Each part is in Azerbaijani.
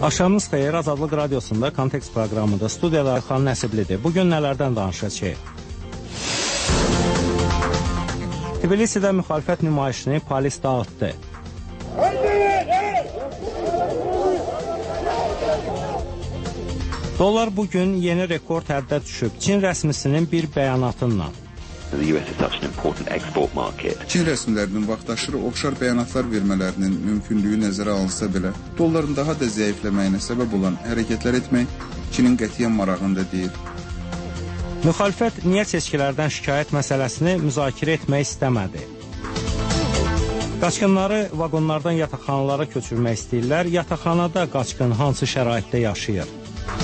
Axşamınız xeyir, Azadlıq Radiosunda Kontekst proqramında studiyada Xan Nəsiblidir. Bugün nələrdən danışacağıq? Tbilisidə müxalifət nümayişini polis dağıtdı. Dolar bugün yeni rekord həddə düşüb. Çin rəsmisinin bir bəyanatıyla. Çin rəsmilərinin vaxtaşırı oxşar bəyanatlar vermələrinin mümkünlüyü nəzərə alınsa belə, dolların daha da zəifləməyinə səbəb olan hərəkətlər etmək Çinin qətiyyən marağında deyil. Müxalifət niyə seçkilərdən şikayət məsələsini müzakirə etmək istəmədi? Qaçqınları vaqonlardan yataqxanalara köçürmək istəyirlər. Yataqxanada qaçqın hansı şəraitdə yaşayır?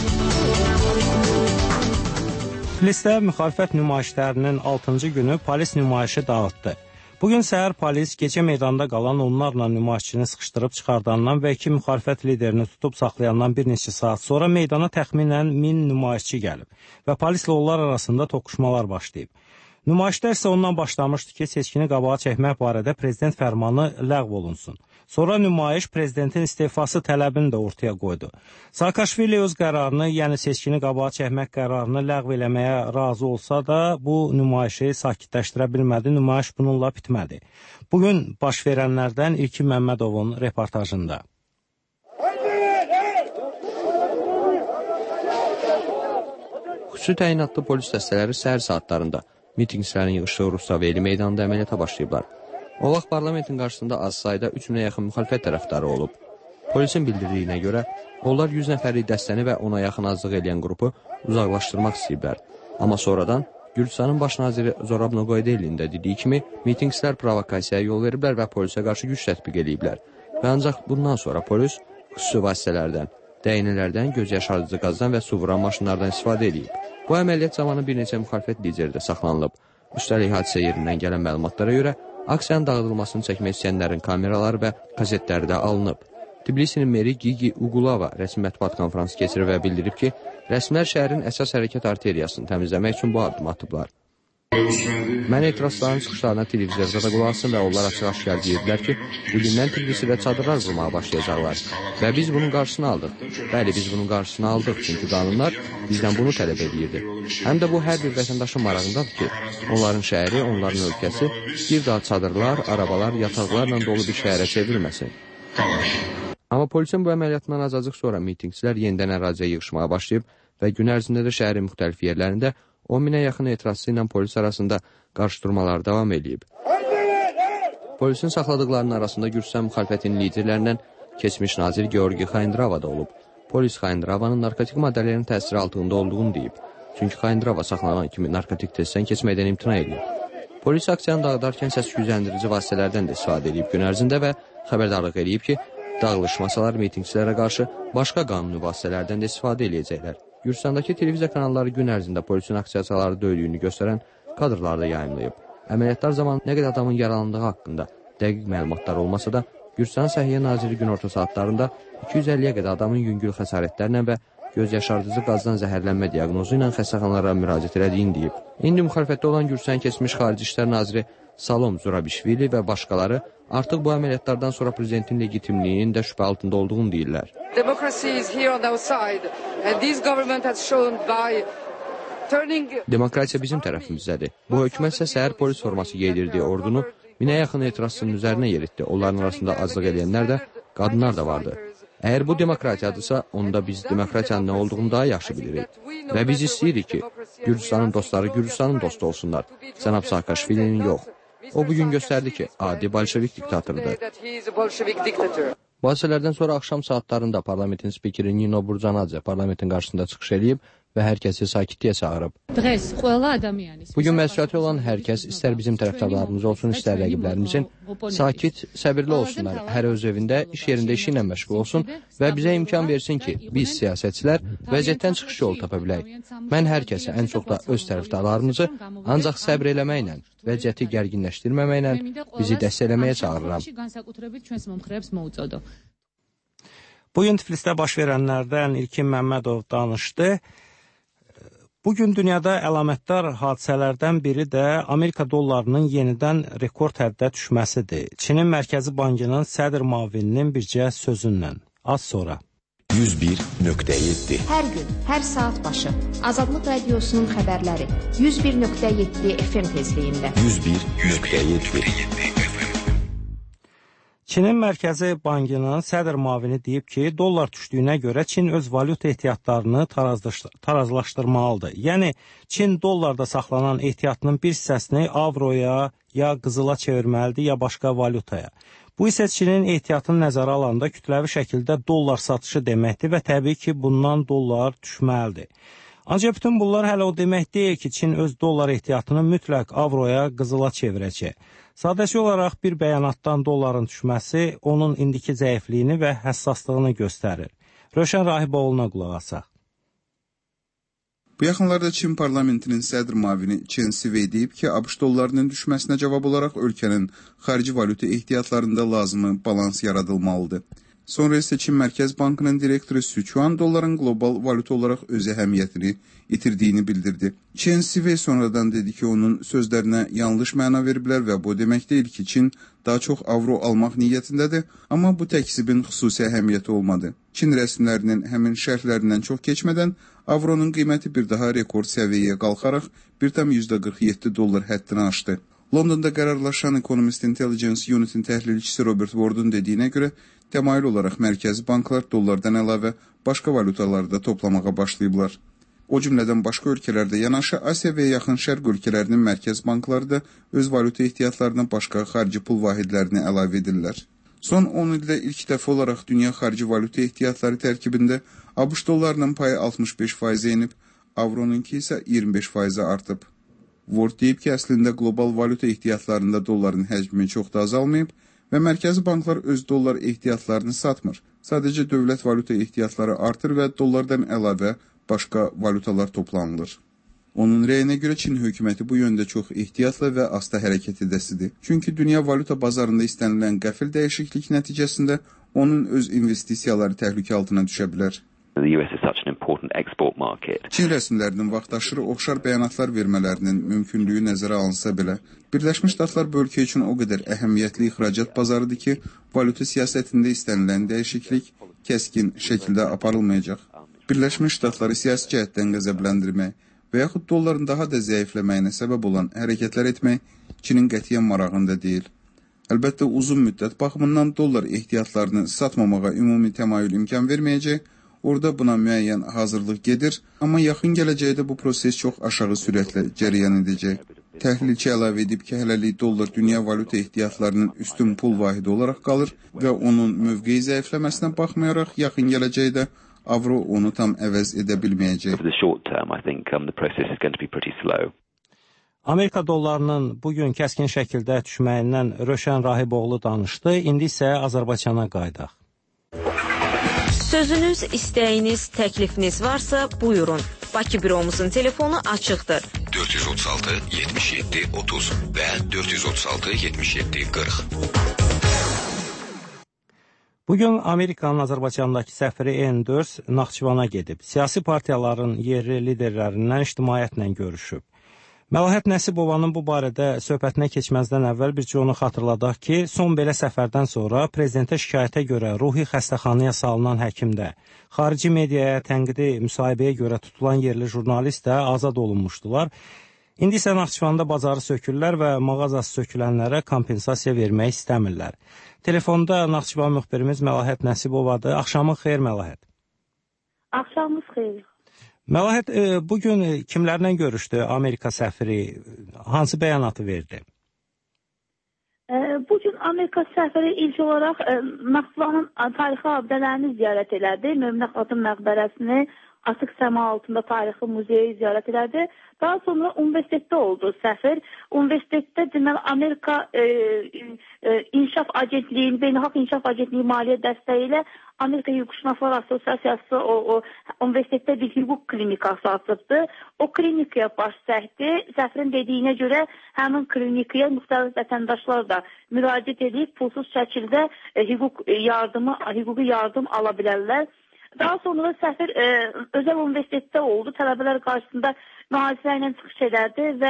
Tiflisdə müxalifət nümayişlərinin 6-cı günü polis nümayişi dağıtdı. Bugün səhər polis gecə meydanda qalan onlarla nümayişçini sıxışdırıb çıxardandan və 2 müxalifət liderini tutub saxlayandan bir neçə saat sonra meydana təxminən 1000 nümayişçi gəlib və polislə onlar arasında toqquşmalar başlayıb. Nümayişlər isə ondan başlamışdı ki, seçkini qabağa çəkmək barədə prezident fərmanı ləğv olunsun. Sonra nümayiş prezidentin istefası tələbini də ortaya qoydu. Saakashvili öz qərarını, yəni seçkini qabağa çəkmək qərarını ləğv eləməyə razı olsa da, bu nümayişi sakitləşdirə bilmədi, nümayiş bununla bitmədi. Bugün baş verənlərdən İlkin Məmmədovun reportajında. Xüsusi təyinatlı polis dəstələri səhər saatlarında mitinqçilərin yığışdığı Rustaveli meydanında əməliyyata başlayıblar. O vaxt parlamentin qarşısında az sayda 3000-ə yaxın müxalifət tərəfdarı olub. Polisin bildirdiyinə görə, onlar 100 nəfərlik dəstəni və ona yaxın azlıq edən qrupu uzaqlaşdırmaq istəyiblər. Amma sonradan Gürcistanın baş naziri Zorab Noqoydelinin də dediyi kimi, mitinqçilər provokasiyaya yol veriblər və polisə qarşı güc tətbiq ediblər. Və ancaq bundan sonra polis xüsusi vasitələrdən, dəyənələrdən, göz yaşardıcı qazdan və su vuran maşınlardan istifadə edib. Bu əməliyyat zamanı bir neçə müxalifət lideri də saxlanılıb. Üstəlik hadisə yerindən gələn məlumatlara görə, aksiyanın dağıdılmasını çəkmək istəyənlərin kameraları və kasetləri də alınıb. Tbilisinin meri Gigi Ugulava rəsmi mətbuat konfransı keçirib və bildirib ki, rəsmilər şəhərin əsas hərəkət arteriyasını təmizləmək üçün bu addım atıblar. Mən etirazçıların çıxışlarına televizorda da qulaq asın və onlar açıq-aşkar deyirdilər ki, bugündən Tbilisidə çadırlar qurmağa başlayacaqlar. Və biz bunun qarşısını aldıq. Bəli, biz bunun qarşısını aldıq, çünki qanunlar bizdən bunu tələb edirdi. Həm də bu hər bir vətəndaşın marağındadır ki, onların şəhəri, onların ölkəsi bir daha çadırlar, arabalar, yataqlarla dolu bir şəhərə çevrilməsin. Amma polisin bu əməliyyatından azacıq sonra mitinqçilər yenidən əraziyə yığışmağa başlayıb və gün ərzində də şəhərin müxtəlif yerlərində 10.000-ə yaxın etirazçı ilə polis arasında qarşıdurmalar davam edib. Polisin saxladıqlarının arasında Gürcistan müxalifətinin liderlərindən keçmiş nazir Georgi Xaindrava da olub. Polis Xaindravanın narkotik maddələrin təsiri altında olduğunu deyib. Çünki Xaindrava saxlanan kimi narkotik testdən keçməkdən imtina edib. Polis aksiyanı dağıdarkən səs gücləndirici vasitələrdən də istifadə edib gün ərzində və xəbərdarlıq edib ki, dağılış masalar mitinqçilərə qarşı başqa qanuni vasitələrdən də istifadə edəcəklər. Gürcistandakı televiziya kanalları gün ərzində polisin aksiyaçıları döydüyünü göstərən kadrlarda yayımlayıb. Əməliyyatlar zamanı nə qədər adamın yaralandığı haqqında dəqiq məlumatlar olmasa da, Gürcistan Səhiyyə Naziri günorta saatlarında 250-yə qədər adamın yüngül xəsarətlərlə və göz yaşardıcı qazdan zəhərlənmə diaqnozu ilə xəstəxanalara müraciət edildiyini deyib. İndi müxalifətdə olan Gürcistan keçmiş Xarici İşlər Naziri Salom Zurabishvili və başqaları artıq bu əməliyyatlardan sonra prezidentin legitimliyinin də şübhə altında olduğunu deyirlər. Demokratiya bizim tərəfimizdədir. Bu hökumət isə səhər polis forması geydirdiyi ordunu 1000-ə yaxın etirazçının üzərinə yeritdi. Onların arasında azlıq edənlər də, qadınlar da vardı. Əgər bu demokratiyadırsa, onda biz demokratiyanın nə olduğunu daha yaxşı bilirik. Və biz istəyirik ki, Gürcistanın dostları Gürcistanın dostu olsunlar. Cənab Saakashvilinin yox. O bugün göstərdi ki, adi bolşevik diktatordur. Bu hadisələrdən sonra axşam saatlarında parlamentin spikeri Nino Burcanadze parlamentin qarşısında çıxış edib və hər kəsi sakitliyə çağırıb. Bugün məsuliyyəti olan hər kəs, istər bizim tərəfdarlarımız olsun, istər rəqiblərimizin, sakit, səbirli olsunlar, hər öz evində, iş yerində işi ilə məşğul olsun və bizə imkan versin ki, biz siyasətçilər vəziyyətdən çıxış yolu tapa bilək. Mən hər kəsə, ən çox da öz tərəfdarlarımızı ancaq səbr eləməklə, vəziyyəti gərginləşdirməməklə bizi dəstəkləməyə çağırıram. Bugün Tiflisdə baş verənlərdən İlkin Məmmədov danışdı. Bugün dünyada əlamətdar hadisələrdən biri də Amerika dollarının yenidən rekord həddə düşməsidir. Çinin Mərkəzi Bankının sədr müavininin bircə sözündən. Az sonra. 101.7 Hər gün, hər saat başı Azadlıq Radiosunun xəbərləri 101.7 FM tezliyində. 101.7 Çinin Mərkəzi Bankının sədr müavini deyib ki, dollar düşdüyünə görə Çin öz valyuta ehtiyatlarını tarazlaşdırmalıdır. Yəni, Çin dollarda saxlanan ehtiyatının bir hissəsini avroya, ya qızıla çevirməlidir, ya başqa valyutaya. Bu isə Çinin ehtiyatını nəzərə alanda kütləvi şəkildə dollar satışı deməkdir və təbii ki, bundan dollar düşməlidir. Ancaq bütün bunlar hələ o demək deyil ki, Çin öz dollar ehtiyatını mütləq avroya, qızıla çevirəcək. Sadəcə olaraq bir bəyanatdan dolların düşməsi onun indiki zəifliyini və həssaslığını göstərir. Rövşən Rahiboğlu'na qulaq asaq. Bu yaxınlarda Çin parlamentinin sədr müavini Chen Sivey deyib ki, ABŞ dollarının düşməsinə cavab olaraq ölkənin xarici valyuta ehtiyatlarında lazımı balans yaradılmalıdır. Sonra isə Çin Mərkəz Bankının direktoru Su Chuan dolların qlobal valyuta olaraq öz əhəmiyyətini itirdiyini bildirdi. Chen Sivey sonradan dedi ki, onun sözlərinə yanlış məna veriblər və bu demək deyil ki, Çin daha çox avro almaq niyyətindədir, amma bu təksibin xüsusi əhəmiyyəti olmadı. Çin rəsmilərinin həmin şərhlərindən çox keçmədən avronun qiyməti bir daha rekord səviyyəyə qalxaraq 1,47 dollar həddini aşdı. Londonda qərarlaşan Economist Intelligence Unit'in təhlilçisi Robert Ward'un dediyinə görə, təmayül olaraq mərkəzi banklar dollardan əlavə başqa valyutalarda toplamağa başlayıblar. O cümlədən başqa ölkələrdə yanaşı Asiya və Yaxın Şərq ölkələrinin mərkəz bankları da öz valyuta ehtiyatlarına başqa xarici pul vahidlərini əlavə edirlər. Son 10 ildə ilk dəfə olaraq dünya xarici valyuta ehtiyatları tərkibində ABŞ dollarının payı 65% enib, avronunki isə 25% artıb. Ward deyib ki, əslində qlobal valyuta ehtiyatlarında dolların həcmi çox da azalmayıb və mərkəzi banklar öz dollar ehtiyatlarını satmır. Sadəcə dövlət valyuta ehtiyatları artır və dollardan əlavə başqa valyutalar toplanılır. Onun rəyinə görə Çin hökuməti bu yöndə çox ehtiyatla və asta hərəkət edəsidir. Çünki dünya valyuta bazarında istənilən qəfil dəyişiklik nəticəsində onun öz investisiyaları təhlükə altına düşə bilər. The US is such an important export market. Çin rəsmilərinin vaxtaşırı oxşar bəyanatlar vermələrinin mümkünlüyü nəzərə alınsa belə, Birləşmiş Ştatlar bu ölkə üçün o qədər əhəmiyyətli ixracat bazarıdır ki, valyuta siyasətində istənilən dəyişiklik kəskin şəkildə aparılmayacaq. Birləşmiş Ştatları siyasi cəhətdən qəzəbləndirmək və yaxud dolların daha da zəifləməyinə səbəb olan hərəkətlər etmək Çinin qətiyyən marağında deyil. Əlbəttə, uzun müddət baxımından dollar ehtiyatlarını satmamağa ümumi təmayül imkan verməyəcək, orada buna müəyyən hazırlıq gedir, amma yaxın gələcəkdə bu proses çox aşağı sürətlə cərəyan edəcək. Təhlilçi əlavə edib ki, hələlik dollar dünya valyuta ehtiyatlarının üstün pul vahidi olaraq qalır və onun mövqeyi zəifləməsinə baxmayaraq yaxın gələcəkdə avro onu tam əvəz edə bilməyəcək. Amerika dollarının bugün kəskin şəkildə düşməyindən Rövşən Rahiboğlu danışdı. İndi isə Azərbaycana qayıdaq. Sözünüz, istəyiniz, təklifiniz varsa buyurun. Bakı büromuzun telefonu açıqdır. 436 77 30 və 436 77 40. Bugün Amerikanın Azərbaycandakı səfiri N4 Naxçıvana gedib. Siyasi partiyaların yerli liderlərindən ictimaiyyətlə görüşüb. Məlahət Nəsibovanın bu barədə söhbətinə keçməzdən əvvəl bircə onu xatırladaq ki, son belə səfərdən sonra prezidentə şikayətə görə ruhi xəstəxanaya salınan həkimdə, xarici mediaya tənqidi müsahibəyə görə tutulan yerli jurnalist də azad olunmuşdular. İndi isə Naxçıvanda bazarı sökürlər və mağazası sökülənlərə kompensasiya vermək istəmirlər. Telefonda Naxçıvan müxbirimiz Məlahət Nəsibovadır. Axşamın xeyir Məlahət. Axşamınız xeyir. Məlahət, bugün kimlərlə görüşdü Amerika səfiri? Hansı bəyanatı verdi? Bugün Amerika səfiri ilk olaraq Naxçıvanın tarixi abidələrini ziyarət elədi. Möminə xatın məqbərəsini, Açıq Səma altında tarixi muzeyi ziyarət elədi. Daha sonra universitetdə oldu səfir. Universitetdə deməli Amerika İnkişaf Agentliyi, Beynəlxalq İnkişaf Agentliyi maliyyə dəstəyi ilə Amerika Hüquqşünaslar Assosiasiyası o universitetdə bir hüquq klinikası açıbdı. O klinikaya baş çəkdi. Səfirin dediyinə görə həmin klinikaya müxtəlif vətəndaşlar da müraciət edib pulsuz şəkildə hüquqi yardım ala bilərlər. Daha sonra səfir özəl universitetdə oldu. Tələbələr qarşısında mühasirə ilə çıxış edərdi və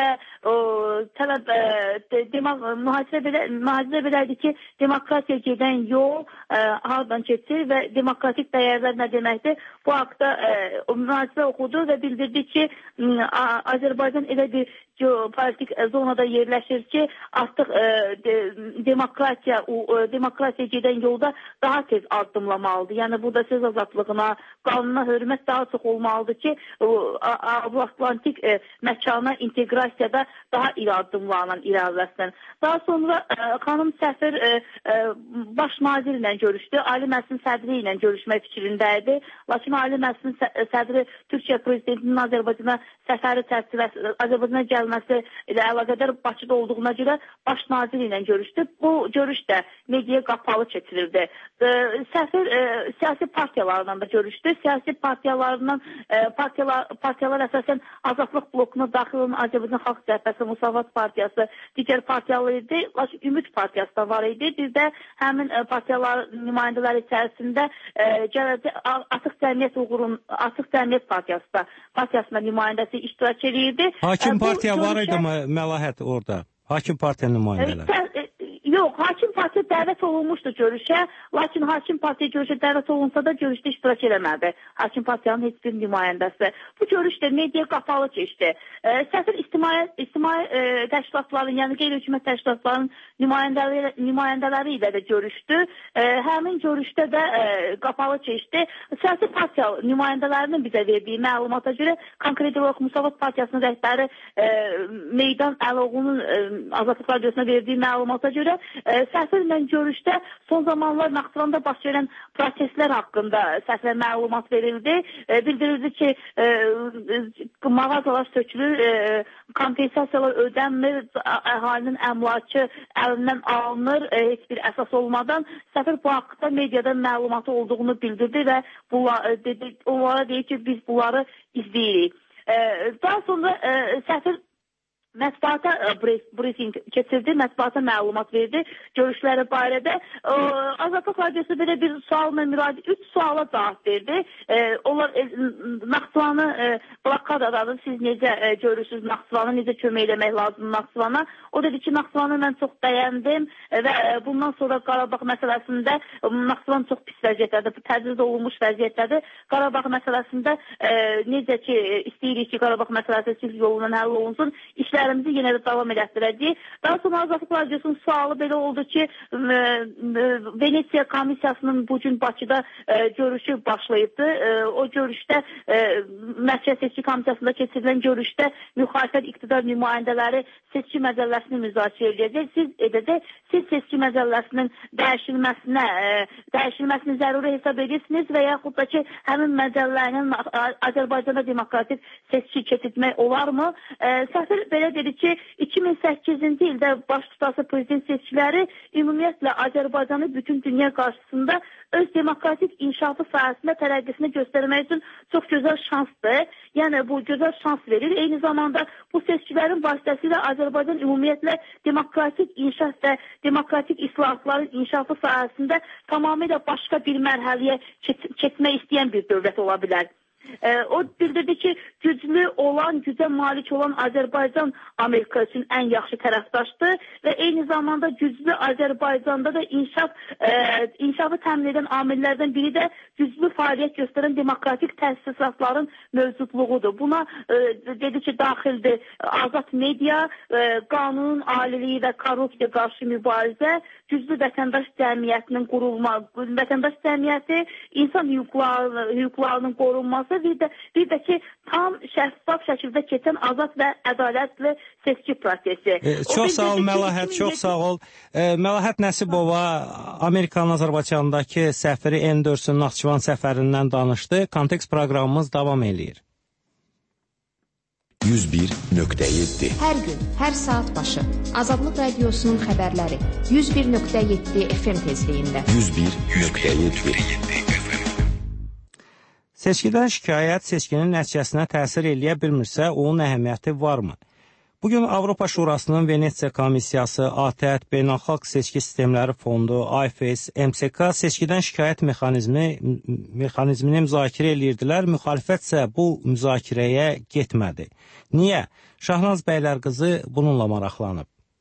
mühasirə belədir ki, demokratiya gedən yol hardan keçir və demokratik dəyərlər nə deməkdir? Bu haqda mühasirə oxudu və bildirdi ki, Azərbaycan elə bir geopolitik zonada yerləşir ki, artıq demokratiya gedən yolda daha tez addımlamalıdır. Yəni burada söz azadlığına, qanuna hörmət daha çox olmalıdır ki, Avro-Atlantik məkana inteqrasiyada daha iri addımlarla irəliləsin. Daha sonra xanım səfir baş nazir ilə görüşdü, Ali Məclisin sədri ilə görüşmək fikrindəydi. Lakin Ali Məclisin sədri Türkiyə prezidentinin Azərbaycana səfəri çərçivəsi, Azərbaycana gəlməsi ilə əlaqədar Bakıda olduğuna görə baş nazir ilə görüşdü. Bu görüş də mediaya qapalı keçirildi. Səfir siyasi partiyalarla da görüşdü. Siyasi partiyalar əsasən Azadlıq blokuna daxil olan Azərbaycan Xalq Cəbhəsi, Müsavat Partiyası, digər partiyalar idi. Lakin Ümid Partiyası da var idi. Bir də həmin partiyalar nümayəndələri içərisində Açıq Cəmiyyət Partiyasında nümayəndəsi iştirak edirdi. Hakim partiya var idi mi Məlahət orada? Hakim partiya nümayəndələri? Yox, hakim partiya dəvət olunmuşdu görüşə, lakin hakim partiya görüşə dəvət olunsa da görüşdə iştirak eləmədi. Hakim partiyanın heç bir nümayəndəsi. Bu görüş də mediaya qapalı keçdi. Səfir ictimai təşkilatların, yəni qeyri-hökumət təşkilatların nümayəndələri ilə də görüşdü. Həmin görüşdə də qapalı keçdi. Siyasi partiya nümayəndələrinin bizə verdiyi məlumata görə, konkret olaraq Müsavat Partiyasının rəhbəri Meydan Əloğlu'nun Azadlıq Radiosuna verdiyi məlumata görə səfirlə görüşdə son zamanlar Naxçıvanda baş verən proseslər haqqında səfirə məlumat verildi. Bildirildi ki, mağazalar sökülür, kompensasiyalar ödənmir, əhalinin əmlakı əlindən alınır, heç bir əsas olmadan. Səfir bu haqda mediada məlumatı olduğunu bildirdi və onlara deyir ki, biz bunları izləyirik. Daha sonra səfir mətbuata briefing keçirdi, mətbuata məlumat verdi görüşləri barədə. Azadlıq Radiosu belə bir sualla müraciət, 3 suala cavab verdi. Onlar Naxçıvanı blokadadır, siz necə görürsünüz Naxçıvanı, necə kömək eləmək lazımdır Naxçıvana? O dedi ki, Naxçıvanı mən çox bəyəndim və bundan sonra Qarabağ məsələsində Naxçıvan çox pis vəziyyətlədir, təcrid olunmuş vəziyyətlədir. Qarabağ məsələsində necə ki, istəyirik ki, Qarabağ məsələsi sülh yolundan həll olunsun, işlərimizi yenə də davam elətdirəcəyik. Daha sonra Azadlıq Radiosunun sualı belə oldu ki, Venesiya Komissiyasının bugün Bakıda görüşü başlayıbdı. O görüşdə, Mərkəzi Seçki Komissiyasında keçirilən görüşdə müxalifət iqtidar nümayəndələri seçki məcəlləsini müzakirə edəcək. Siz seçki məcəlləsinin dəyişilməsini zəruri hesab edirsiniz və yaxud da ki, həmin məcəllənin Azərbaycanda demokratik seçki keçirmək olarmı? Səfir belə dedi ki, 2008-ci ildə baş tutası prezident seçkiləri ümumiyyətlə Azərbaycanı bütün dünya qarşısında öz demokratik inkişafı sahəsində tərəqqisini göstərmək üçün çox gözəl şansdır. Yəni, bu gözəl şans verir. Eyni zamanda bu seçkilərin vasitəsilə Azərbaycan ümumiyyətlə demokratik inkişaf və demokratik islahatların inkişafı sahəsində tamamilə başqa bir mərhələyə keçmək istəyən bir dövlət ola bilər. O bildirdi ki, gücə malik olan Azərbaycan Amerika üçün ən yaxşı tərəfdaşdır və eyni zamanda güclü Azərbaycanda da inkişafı təmin edən amillərdən biri də güclü fəaliyyət göstərən demokratik təsisatların mövcudluğudur. Buna dedi ki, daxildir azad media, qanunun aliliyi və korrupsiya qarşı mübarizə, güclü vətəndaş cəmiyyətinin qurulması, vətəndaş cəmiyyəti, insan hüquqlarının qorunması, bir də ki, tam şəffaf şəkildə keçən azad və ədalətli seçki prosesi. Çox sağ ol Məlahət, çox sağ ol. Məlahət Nəsibova Amerikanın Azərbaycandakı səfiri Enderson Naxçıvan səfərindən danışdı. Kontekst proqramımız davam eləyir. 101.7 Hər gün, hər saat başı Azadlıq Radiosunun xəbərləri 101.7 FM tezliyində 101.7 Seçkidən şikayət seçkinin nəticəsinə təsir eləyə bilmirsə, onun əhəmiyyəti varmı? Bugün Avropa Şurasının Venesiya Komissiyası, ATƏT, Beynəlxalq Seçki Sistemləri Fondu, IFES, MSK seçkidən şikayət mexanizmini müzakirə edirdilər. Müxalifət isə bu müzakirəyə getmədi. Niyə? Şahnaz Bəylərqızı bununla maraqlanıb.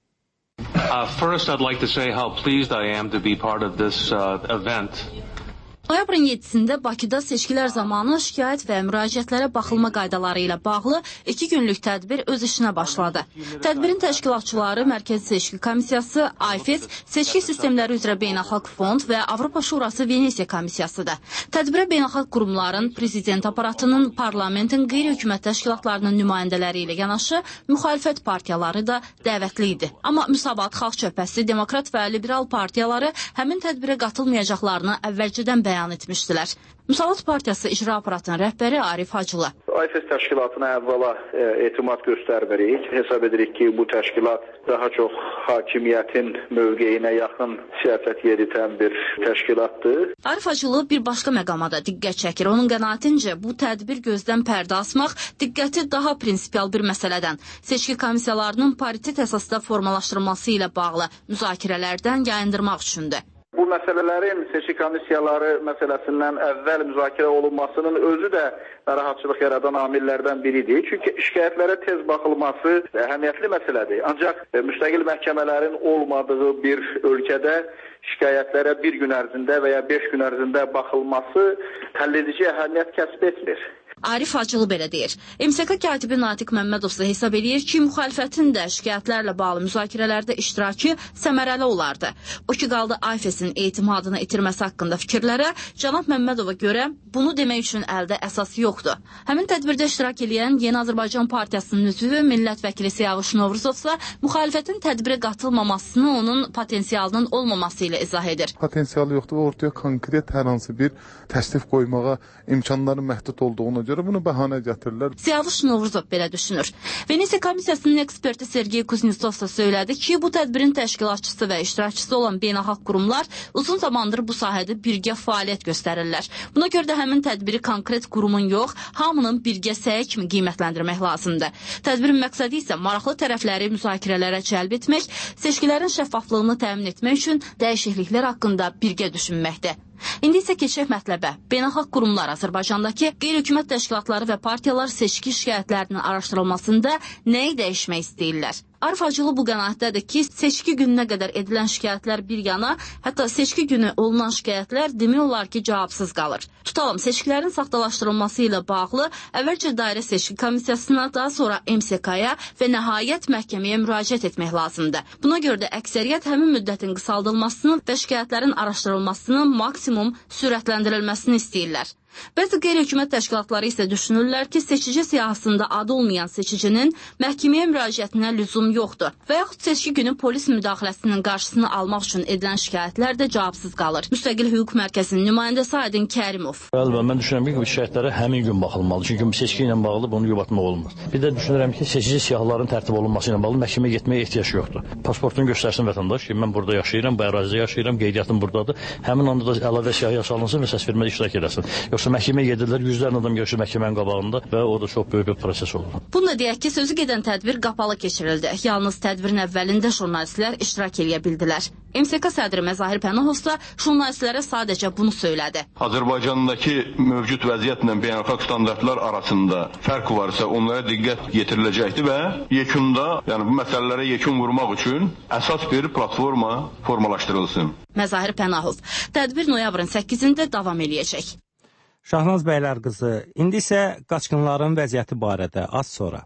First, I'd like to say how pleased I am to be part of this event. Noyabrın 7-sində Bakıda seçkilər zamanı şikayət və müraciətlərə baxılma qaydaları ilə bağlı 2 günlük tədbir öz işinə başladı. Tədbirin təşkilatçıları Mərkəzi Seçki Komissiyası, IFES, Seçki Sistemləri üzrə Beynəlxalq Fond və Avropa Şurası Venesiya Komissiyasıdır. Tədbirə beynəlxalq qurumların, prezident aparatının, parlamentin, qeyri-hökumət təşkilatlarının nümayəndələri ilə yanaşı müxalifət partiyaları da dəvətli idi. Amma Müsavat, Xalq Cəbhəsi, Demokrat və Liberal partiyaları həmin tədbirə qatılmayacaqlarını əvvəlcədən bəyan etmişdilər. Müsavat Partiyası icra aparatının rəhbəri Arif Hacılı. IFES təşkilatına əvvəla etimad göstərmirik. Hesab edirik ki, bu təşkilat daha çox hakimiyyətin mövqeyinə yaxın siyasət yeridən bir təşkilatdır. Arif Hacılı bir başqa məqama da diqqət çəkir. Onun qənaətincə bu tədbir gözdən pərdə asmaq, diqqəti daha prinsipial bir məsələdən, seçki komissiyalarının paritet əsasda formalaşdırılması ilə bağlı müzakirələrdən yayındırmaq üçündür. Bu məsələlərin seçki komissiyaları məsələsindən əvvəl müzakirə olunmasının özü də narahatçılıq yaradan amillərdən biridir. Çünki şikayətlərə tez baxılması əhəmiyyətli məsələdir. Ancaq müstəqil məhkəmələrin olmadığı bir ölkədə şikayətlərə bir gün ərzində və ya 5 gün ərzində baxılması həlledici əhəmiyyət kəsb etmir. Arif Hacılı belə deyir. MSK katibi Natiq Məmmədov da hesab edir ki, müxalifətin də şikayətlərlə bağlı müzakirələrdə iştirakı səmərəli olardı. O ki, qaldı IFES-in etimadını itirməsi haqqında fikirlərə, cənab Məmmədova görə bunu demək üçün əldə əsas yoxdur. Həmin tədbirdə iştirak edən Yeni Azərbaycan Partiyasının üzvü millət vəkili Siyavuş Novruzov isə müxalifətin tədbirə qatılmamasını onun potensialının olmaması ilə izah edir. Potensialı yoxdur və ortaya konkret hər hansı bir təklif qoymağa imkanların məhdud olduğunu görə bunu bəhanə gətirirlər. Siyavuş Novruzov belə düşünür. Venesiya Komissiyasının eksperti Sergey Kuznetsov da söylədi ki, bu tədbirin təşkilatçısı və iştirakçısı olan beynəlxalq qurumlar uzun zamandır bu sahədə birgə fəaliyyət göstərirlər. Buna görə də həmin tədbiri konkret qurumun yox, hamının birgə səyi kimi qiymətləndirmək lazımdır. Tədbirin məqsədi isə maraqlı tərəfləri müzakirələrə cəlb etmək, seçkilərin şəffaflığını təmin etmək üçün dəyişikliklər haqqında birgə düşünməkdir. İndi isə keçək mətləbə. Beynəlxalq qurumlar Azərbaycandakı qeyri-hökumət təşkilatları və partiyalar seçki şikayətlərinin araşdırılmasında nəyi dəyişmək istəyirlər? Arif Hacılı bu qənaətdədir ki, seçki gününə qədər edilən şikayətlər bir yana, hətta seçki günü olunan şikayətlər demək olar ki, cavabsız qalır. Tutalım, seçkilərin saxtalaşdırılması ilə bağlı əvvəlcə Dairə Seçki Komissiyasına, daha sonra MSK-ya və nəhayət məhkəməyə müraciət etmək lazımdır. Buna görə də əksəriyyət həmin müddətin qısaldılmasını və şikayətlərin araşdırılmasının maksimum sürətləndirilməsini istəyirlər. Bəzi qeyri-hökumət təşkilatları isə düşünürlər ki, seçici siyahısında adı olmayan seçicinin məhkəməyə müraciətinə lüzum yoxdur və yaxud seçki günü polis müdaxiləsinin qarşısını almaq üçün edilən şikayətlər də cavabsız qalır. Müstəqil Hüquq Mərkəzinin nümayəndəsi Aydın Kərimov. Mən düşünürəm ki, şikayətlərə həmin gün baxılmalı. Çünki seçki ilə bağlı bunu yubatmaq olmaz. Bir də düşünürəm ki, seçici siyahıların tərtib olunması ilə bağlı məhkəməyə getməyə ehtiyac yoxdur. Pasportunu göstərsin vətəndaş ki, mən burada yaşayıram, bu ərazidə yaşayıram, qeydiyyatım buradadır. Həmin anda da əlavə siyahıya salınsın və səsvermədə iştirak edəsin. Məhkəməyə gedirlər, yüzlərlə adam görüşür məhkəmənin qabağında və o da çox böyük bir proses olur. Bunu da deyək ki, sözü gedən tədbir qapalı keçirildi. Yalnız tədbirin əvvəlində jurnalistlər iştirak edə bildilər. MSK sədri Məzahir Pənahov isə jurnalistlərə sadəcə bunu söylədi. Azərbaycandakı mövcud vəziyyətlə beynəlxalq standartlar arasında fərq varsa onlara diqqət yetiriləcəkdir və yekunda, yəni bu məsələlərə yekun vurmaq üçün əsas bir platforma formalaşdırılsın. Məzahir Pənahov, tədbir noyabrın 8-də davam eləyəcək. Şahnaz Bəylərqızı, indi isə qaçqınların vəziyyəti barədə az sonra.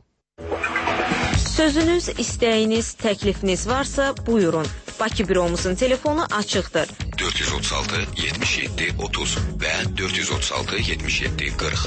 Sözünüz, istəyiniz, təklifiniz varsa buyurun. Bakı büromuzun telefonu açıqdır. 436 77 30 və 436 77 40.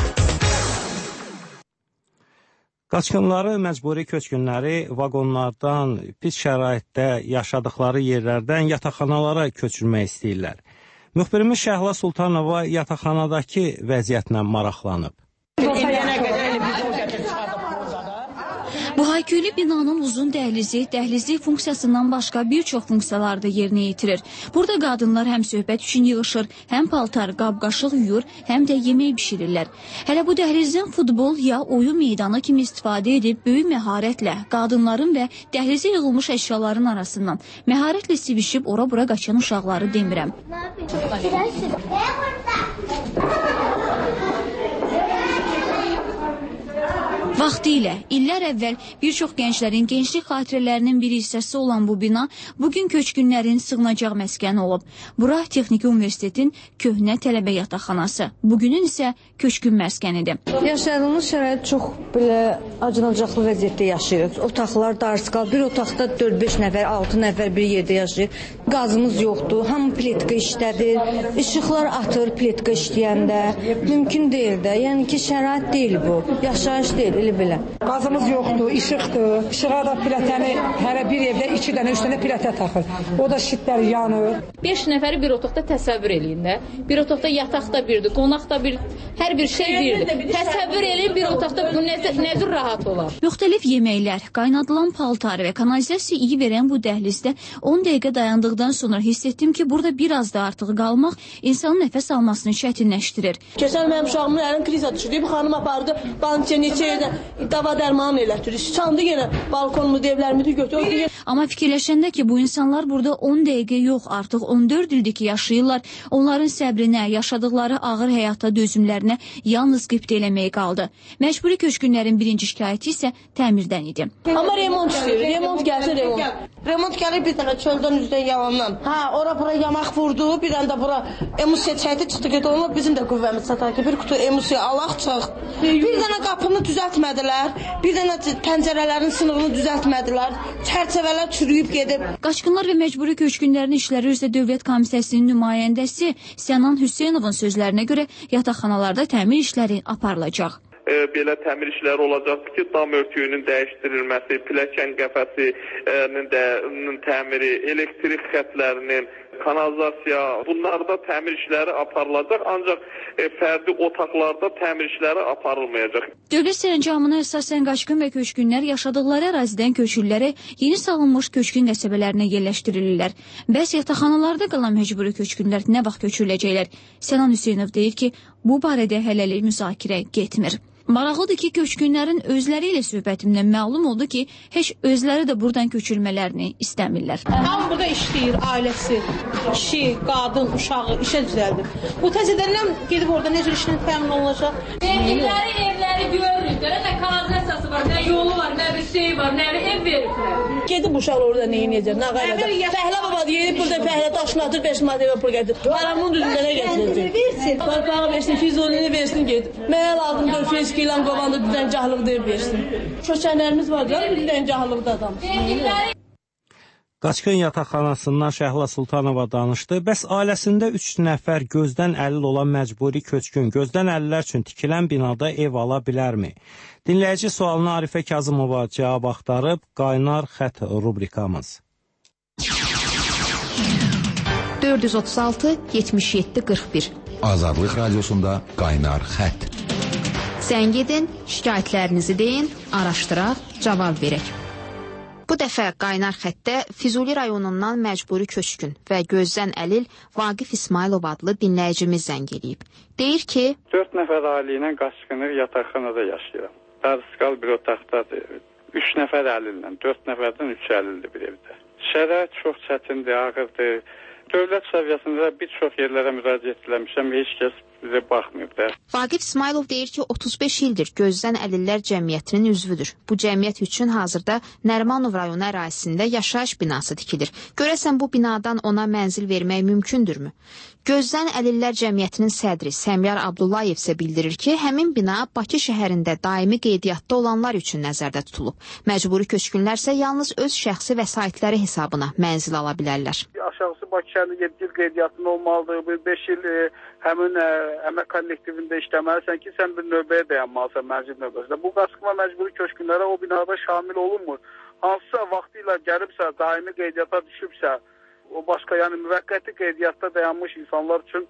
Qaçqınları məcburi köçkünləri vaqonlardan, pis şəraitdə yaşadıkları yerlərdən yataqxanalara köçürmək istəyirlər. Müxbirimiz Şəhla Sultanova yataqxanadakı vəziyyətlə maraqlanıb. Bu Bu hayküylü binanın uzun dəhlizlik funksiyasından başqa bir çox funksiyalarda yerinə yetirir. Burada qadınlar həm söhbət üçün yığışır, həm paltar, qab-qaşıq yuyur, həm də yemək bişirirlər. Hələ bu dəhlizdən futbol ya oyun meydanı kimi istifadə edib böyük məharətlə qadınların və dəhlizə yığılmış əşyaların arasından məharətlə sivişib ora-bura qaçan uşaqları demirəm. Vaxtilə, illər əvvəl bir çox gənclərin gənclik xatirələrinin bir hissəsi olan bu bina bugün köçkünlərin sığınacaq məskəni olub. Bura Texniki Universitetin köhnə tələbə yataqxanası, bugünün isə köçkün məskənidir. Yaşadığımız şərait çox belə acınacaqlı vəziyyətdə yaşayırıq. Otaqlar darısqal, bir otaqda 4-5 nəfər, 6 nəfər bir yerdə yaşayır. Qazımız yoxdur, hamı pletka işlədir, işıqlar atır pletka işləyəndə. Mümkün deyil də, yəni ki şərait deyil bu, yaşayış deyil. Belə. Qazımız yoxdur, işıqdır. İşığa da pilətəni hərə bir evdə 2 dənə, 3 dənə pilətə taxır. O da şitlər yanır. 5 nəfəri bir otaqda təsəvvür eləyin də. Bir otaqda yataq da birdir, qonaq da bir, hər bir şey birdir. Təsəvvür eləyin bir otaqda bu nə cür rahat olar. Müxtəlif yeməklər, qaynadılan paltar və kanalizasiya iyi verən bu dəhlizdə 10 dəqiqə dayandıqdan sonra hiss etdim ki, burada biraz da artıq qalmaq insanın nəfəs almasını çətinləşdirir. Keçən mənim uşağımın əlin kriza düşürdü, xanım apardı, bançə neçə dava dərmanı elətdirir. Sıçandı yenə balkonmu, evlərimi götürdü. Amma fikirləşəndə ki, bu insanlar burada 10 dəqiqə yox, artıq 14 ildir ki, yaşayırlar. Onların səbrinə, yaşadıkları ağır həyata dözümlərinə yalnız qibtə eləməyi qaldı. Məcburi köçkünlərin birinci şikayəti isə təmirdən idi. Amma remont istəyir. Remont gəlsin, remont. Remont gəlir bir dənə çöldən üzdən yalandan. Ora-bura yamaq vurdu, bir dənə də bura emusiya çəkdi, çıxdı get olma, bizim də qüvvəmiz çatar ki, bir kutu emusiya alaq çıx. Bir dənə qapını düzəltmədilər, bir dənə pəncərələrin sınığını düzəltmədilər, çərçəvələr çürüyüb gedib. Qaçqınlar və məcburi köçkünlərin işləri üzrə Dövlət Komissiyasının nümayəndəsi Sənan Hüseynovun sözlərinə görə yataqxanalarda təmir işləri aparılacaq. Belə təmir işləri olacaqdır ki, dam örtüyünün dəyişdirilməsi, pilləkən qəfəsinin təmiri, elektrik xətlərinin, kanalizasiya, bunlarda təmir işləri aparılacaq, ancaq fərdi otaqlarda təmir işləri aparılmayacaq. Dövlət sərəncamına əsasən qaçqın və köçkünlər yaşadıkları ərazidən köçürlərə yeni salınmış köçkün qəsəbələrinə yerləşdirilirlər. Bəs yataqxanalarda qalan məcburi köçkünlər nə vaxt köçürüləcəklər? Sənan Hüseynov deyir ki, bu barədə hələlik müzakirə getmir. Maraqlıdır ki, köçkünlərin özləri ilə söhbətimdən məlum oldu ki, heç özləri də buradan köçürmələrini istəmirlər. Hamı burada işləyir, ailəsi, kişi, qadın, uşağı işə düzəldir. Bu təzədənlər gedib orada necə işlə təmin olunacaq? Verdikləri evləri görürük, nə kanalizasiyası var, nə yolu var, nə bir şey var, nə bir ev veriblər. Gedib uşaqlar orada nə edəcək, nə qaydada. Fəhlə baba deyib, burada fəhlə daşını atır, 5 madəyə pul gətir. Aramın düzündə nə gətirəcək? Barpağı versin, fizolini versin, gedib. Mənə lazımdır, fiskilə qovanda düzəncəhlıq deyib versin. Köçənlərimiz var da, düzəncəhlıqda adam. Qaçqın yataqxanasından Şəhla Sultanova danışdı. Bəs ailəsində 3 nəfər gözdən əlil olan məcburi köçkün gözdən əlillər üçün tikilən binada ev ala bilərmi? Dinləyici sualına Arifə Kazımova cavab axtarıb, Qaynar xət rubrikamız. 436 77 41 Azadlıq Radiosunda Qaynar xət. Zəng edin, şikayətlərinizi deyin, araşdıraq, cavab verək. Bu dəfə Qaynar xətdə Füzuli rayonundan məcburi köçkün və gözdən əlil Vaqif İsmailov adlı dinləyicimiz zəng eləyib. Deyir ki, 4 nəfər ailə ilə qaçqınır, yataqxanada yaşayıram. Darısqal bir otaqdadır. 3 nəfər əlillə, 4 nəfərdən 3 əlildir bir evdə. Şərait çox çətindir, ağırdır. Dövlət səviyyəsində bir çox yerlərə müraciət etmişəm, heç kəs bizə baxmıyıb da. Vaqif İsmailov deyir ki, 35 ildir Gözdən Əlillər Cəmiyyətinin üzvüdür. Bu cəmiyyət üçün hazırda Nərimanov rayonu ərazisində yaşayış binası tikilir. Görəsən bu binadan ona mənzil vermək mümkündürmü? Gözdən Əlillər Cəmiyyətinin sədri Səmyar Abdullayev isə bildirir ki, həmin bina Bakı şəhərində daimi qeydiyyatda olanlar üçün nəzərdə tutulub. Məcburi köçkünlərsə yalnız öz şəxsi vəsaitləri hesabına mənzil ala bilərlər. Aşağısı Bakı şəhərində 7 il qeydiyyatında olmalıdır, 5 il həmin əmək kollektivində işləməlisən ki, sən bir növbəyə dayanmalısan mənzil növbəsində. Bu qaçqın və məcburi köçkünlərə o binada şamil olunmur. Hansısa vaxtı ilə gəlibsə, daimi qeydiyyata düşübsə, o başqa, yəni müvəqqəti qeydiyyatda dayanmış insanlar üçün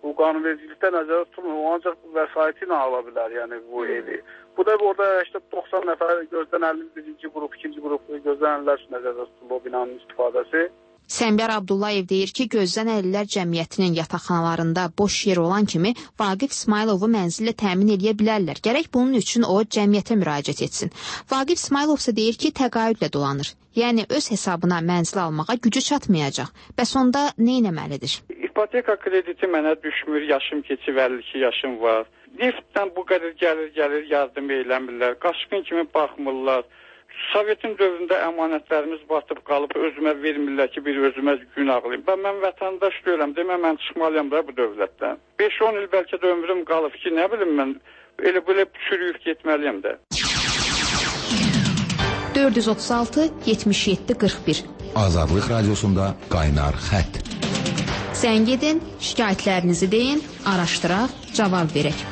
Bu qanunvericilikdə nəzərdə tutulmur, ancaq vəsaiti ilə ala bilər, yəni bu evi. Bu da orada 90 nəfər gözlənilən birinci qrup, ikinci qrup gözlənilənlər üçün nəzərdə tutulur o binanın istifadəsi. Səmbər Abdullayev deyir ki, Gözdən Əlillər Cəmiyyətinin yataqxanalarında boş yer olan kimi Vaqif İsmayılovu mənzillə təmin edə bilərlər. Gərək bunun üçün o cəmiyyətə müraciət etsin. Vaqif İsmayılov isə deyir ki, təqaüdlə dolanır. Yəni öz hesabına mənzil almağa gücü çatmayacaq. Bəs onda nə etməlidir? İpoteka krediti mənə düşmür, yaşım keçib 52 yaşım var. Neftdən bu qədər gəlir yardım eləmirlər. Qaçqın kimi baxmırlar. Sovetin dövründə əmanətlərimiz batıb qalıb, özümə vermirlər ki, bir özümə gün ağlayım. Mən vətəndaş deyiləm, demə mən çıxmalıyam da bu dövlətdən. 5-10 il bəlkə də ömrüm qalıb ki, nə bilim mən elə çürüyüb getməliyəm də. 436-77-41 Azadlıq Radiosunda Qaynar Xətt. Zəng edin, şikayətlərinizi deyin, araşdıraq, cavab verək.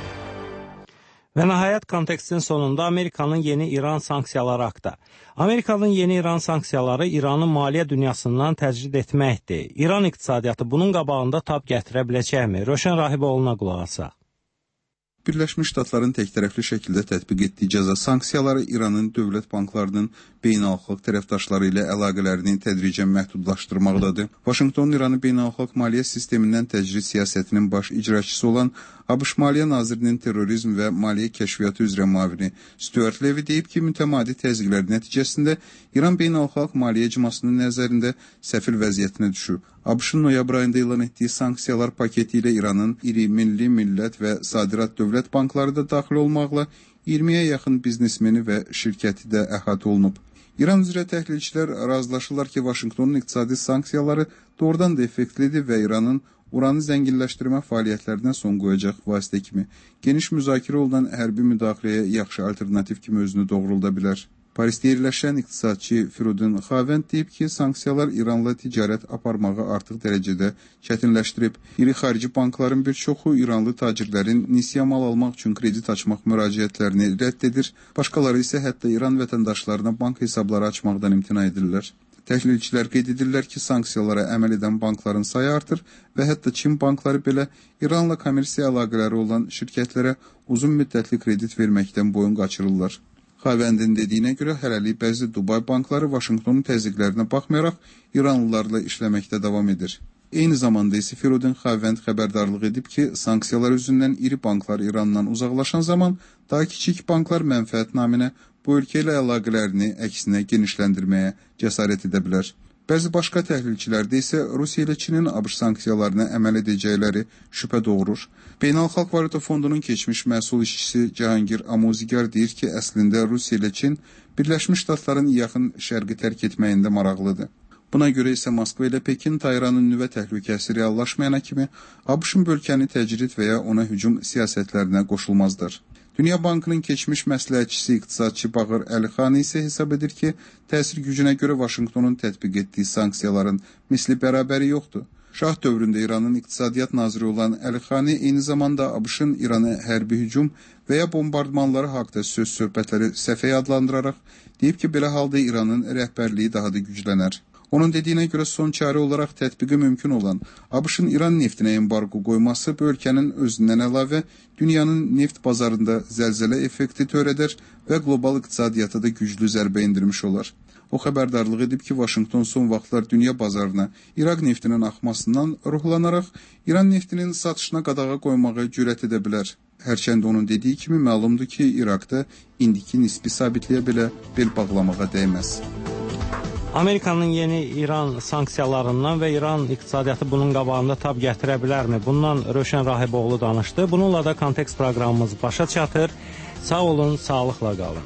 Və nəhayət kontekstin sonunda Amerikanın yeni İran sanksiyaları haqqında. Amerikanın yeni İran sanksiyaları İranın maliyyə dünyasından təcrid etməkdir. İran iqtisadiyyatı bunun qabağında tab gətirə biləcəkmi? Röşən Rahiboğlu'na qulaq asaq. Birləşmiş Ştatların təktərəfli şəkildə tətbiq etdiyi cəza sanksiyaları İranın dövlət banklarının beynəlxalq tərəfdaşları ilə əlaqələrini tədricən məhdudlaşdırmaqdadır. Vaşinqton İranı beynəlxalq maliyyə sistemindən təcrid siyasətinin baş icraçısı olan ABŞ Maliyyə Nazirinin terrorizm və maliyyə kəşfiyyatı üzrə müavini Stuart Levy deyib ki, mütəmadi təzyiqlər nəticəsində İran beynəlxalq maliyyə icmasının nəzərində səfil vəziyyətinə düşüb. ABŞ-ın noyabr ayında elan etdiyi sanksiyalar paketi ilə İranın iri milli, millət və sadirat dövlət bankları da daxil olmaqla 20-yə yaxın biznesmeni və şirkəti də əhatə olunub. İran üzrə təhlilçilər razılaşırlar ki, Vaşinqtonun iqtisadi sanksiyaları doğrudan da effektlidir və İranın uranı zənginləşdirmə fəaliyyətlərinə son qoyacaq vasitə kimi geniş müzakirə olunan hərbi müdaxiləyə yaxşı alternativ kimi özünü doğrulda bilər. Parisdə yerləşən iqtisadçı Firudin Xavənd deyib ki, sanksiyalar İranla ticarət aparmağı artıq dərəcədə çətinləşdirib. İri xarici bankların bir çoxu İranlı tacirlərin nisiyə mal almaq üçün kredit açmaq müraciətlərini rədd edir. Başqaları isə hətta İran vətəndaşlarına bank hesabları açmaqdan imtina edirlər. Təhlilçilər qeyd edirlər ki, sanksiyalara əməl edən bankların sayı artır və hətta Çin bankları belə İranla kommersiya əlaqələri olan şirkətlərə uzun müddətli kredit verməkdən boyun qaçırırlar. Xavəndin dediyinə görə hələlik bəzi Dubay bankları Vaşinqtonun təzyiqlərinə baxmayaraq İranlılarla işləməkdə davam edir. Eyni zamanda isə Firudin Xavənd xəbərdarlıq edib ki, sanksiyalar üzündən iri banklar İrandan uzaqlaşan zaman daha kiçik banklar mənfəət naminə bu ölkə ilə əlaqələrini əksinə genişləndirməyə cəsarət edə bilər. Bəzi başqa təhlilçilərdə isə Rusiya ilə Çinin ABŞ sanksiyalarına əməl edəcəkləri şübhə doğurur. Beynəlxalq Valyuta Fondunun keçmiş məhsul işçisi Cahangir Amuzigar deyir ki, əslində Rusiya ilə Çin Birləşmiş Ştatların yaxın şərqi tərk etməyində maraqlıdır. Buna görə isə Moskva ilə Pekin Tahranın nüvə təhlükəsi reallaşmayana kimi ABŞ-ın bölgəni təcrid və ya ona hücum siyasətlərinə qoşulmazdır. Dünya Bankının keçmiş məsləhətçisi iqtisadçı Bağır Əlixani isə hesab edir ki, təsir gücünə görə Vaşinqtonun tətbiq etdiyi sanksiyaların misli bərabəri yoxdur. Şah dövründə İranın iqtisadiyyat naziri olan Əlixani eyni zamanda ABŞ-ın İrana hərbi hücum və ya bombardmanları haqda söhbətləri səfəyə adlandıraraq deyib ki, belə halda İranın rəhbərliyi daha da güclənər. Onun dediyinə görə son çarə olaraq tətbiqi mümkün olan ABŞ-ın İran neftinə embargo qoyması bu ölkənin özündən əlavə dünyanın neft bazarında zəlzələ effekti törədər və qlobal iqtisadiyyata da güclü zərbə endirmiş olar. O xəbərdarlıq edib ki, Vaşinqton son vaxtlar dünya bazarına İraq neftinin axmasından ruhlanaraq İran neftinin satışına qadağa qoymağa cürət edə bilər. Hərçənd onun dediyi kimi məlumdur ki, İraqda indiki nisbi sabitliyə belə bel bağlamağa dəyməz. Amerikanın yeni İran sanksiyalarından və İran iqtisadiyyatı bunun qabağında tab gətirə bilərmi? Bundan Röşən Rahiboğlu danışdı. Bununla da kontekst proqramımız başa çatır. Sağ olun, sağlıqla qalın.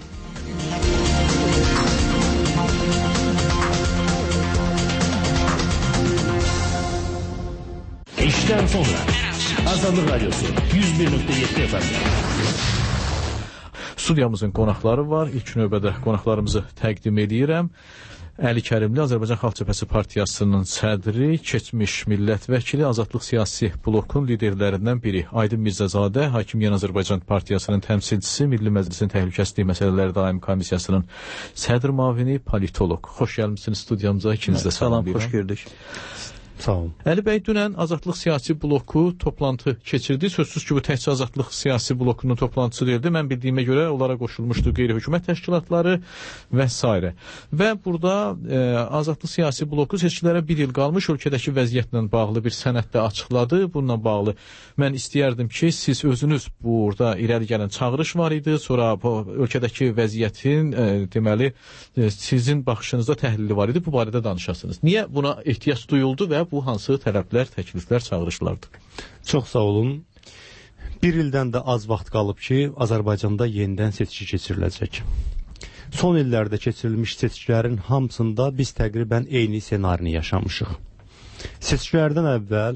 İşdən sonra Azadlıq Radyosu 101.7 FM. Studiyamızın qonaqları var. İlk növbədə qonaqlarımızı təqdim edirəm. Əli Kərimli, Azərbaycan Xalq Cəbhəsi Partiyasının sədri, keçmiş millət vəkili, Azadlıq siyasi blokun liderlərindən biri. Aydın Mirzəzadə, Hakim Yeni Azərbaycan Partiyasının təmsilçisi, Milli Məclisin Təhlükəsizlik Məsələləri Daimi Komissiyasının sədr müavini, politoloq. Xoş gəlmişsiniz studiyamıza, ikiniz də salam deyirəm. Salam, xoş gördük. Sağ olun. Əli bəy, dünən Azadlıq siyasi bloku toplantı keçirdi. Sözsüz ki, bu təkcə Azadlıq siyasi blokunun toplantısı deyildi. Mən bildiyimə görə onlara qoşulmuşdu qeyri-hökumət təşkilatları və s. Və burada Azadlıq siyasi bloku seçkilərə bir il qalmış ölkədəki vəziyyətlə bağlı bir sənəd də açıqladı. Bununla bağlı mən istəyərdim ki, siz özünüz burada irəli gələn çağırış var idi. Sonra bu ölkədəki vəziyyətin deməli sizin baxışınızda təhlili var idi. Bu barədə danışasınız. Niyə buna ehtiyac duyuldu və bu hansı tələblər, təkliflər, çağırışlardır? Çox sağ olun. Bir ildən də az vaxt qalıb ki, Azərbaycanda yenidən seçki keçiriləcək. Son illərdə keçirilmiş seçkilərin hamısında biz təqribən eyni senarini yaşamışıq. Seçkilərdən əvvəl